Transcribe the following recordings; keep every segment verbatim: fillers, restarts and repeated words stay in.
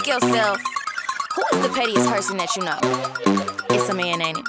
ask yourself, who is the pettiest person that you know? It's a man, ain't it?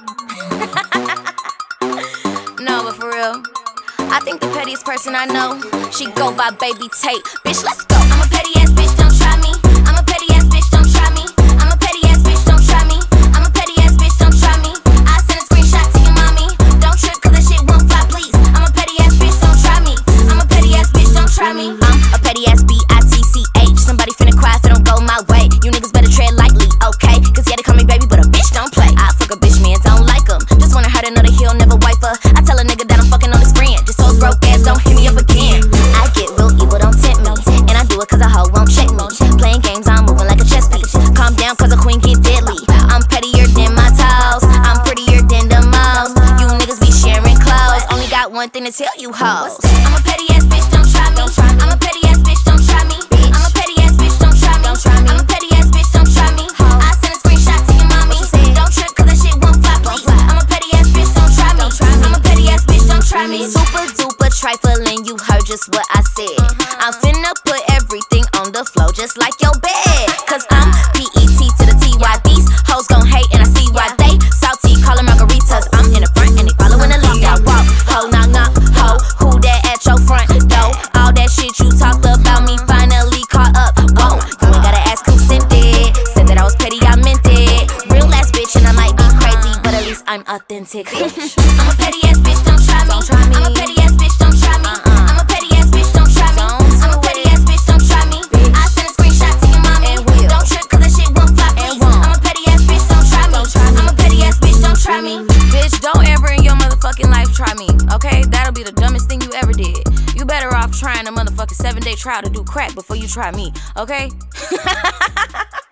No, but for real, I think the pettiest person I know, she go by Baby Tate. Bitch, let's go. I'm a petty ass bitch, don't try me. I'm a petty ass bitch, don't try me. I'm a petty ass bitch, don't try me. I'm a petty ass bitch, don't try me. I send a screenshot to your mommy. Don't trip, cause that shit won't fly, please. I'm a petty ass bitch, don't try me. I'm a petty ass bitch, don't try me. I'm a petty ass B I T C H. Somebody finna cry if it don't go my way. You niggas better tread lightly, okay? Cause yeah, they call me baby, but a bitch don't play. I fuck a bitch, man, don't like him. Just wanna her to know that he'll never wipe her. I tell a nigga that I'm fucking on his friend. Just so broke ass, don't hit me up again. I get real evil, don't tempt me. And I do it cause a hoe won't check me. Playing games, I'm moving like a chess piece. Calm down cause a queen get deadly. I'm pettier than my toes. I'm prettier than the most. You niggas be sharing clothes. Only got one thing to tell you hoes. I'm a petty ass bitch, don't try me. I'm a petty ass bitch, don't try me. I'm a petty ass bitch, don't try me. I'm a petty ass bitch, don't try me. I send a screenshot to your mommy. Don't trip cause that shit won't fly, please. I'm a petty ass bitch, don't try me. I'm a petty ass bitch, don't try me. Super duper trifling, you heard just what I said. I'm finna put everything on the floor just like your bed. Cause I'm P E T to the T Y. These hoes gon' hate and I see why they salty, callin' margaritas. I'm in the front and they following the lead. I walk, ho, knock, knock, ho. Who that at your front door? All that shit you talked about me finally caught up. Whoa, you ain't gotta ask who sent it. Said that I was petty, I meant it. Real ass bitch and I might be crazy, but at least I'm authentic. I'm a petty ass bitch, don't try me. I'm a petty ass bitch, don't try me. I'm a petty ass bitch, don't try me. I'm a petty ass bitch, don't try me. I send a screenshot to your mommy. Don't trip cause that shit won't fly, please. I'm a petty ass bitch, don't try me. I'm a petty ass bitch, don't try me. Bitch, don't ever in your motherfucking life try me, okay? That'll be the dumbest thing you ever did. You better off trying a motherfucking seven day trial to do crack before you try me, okay?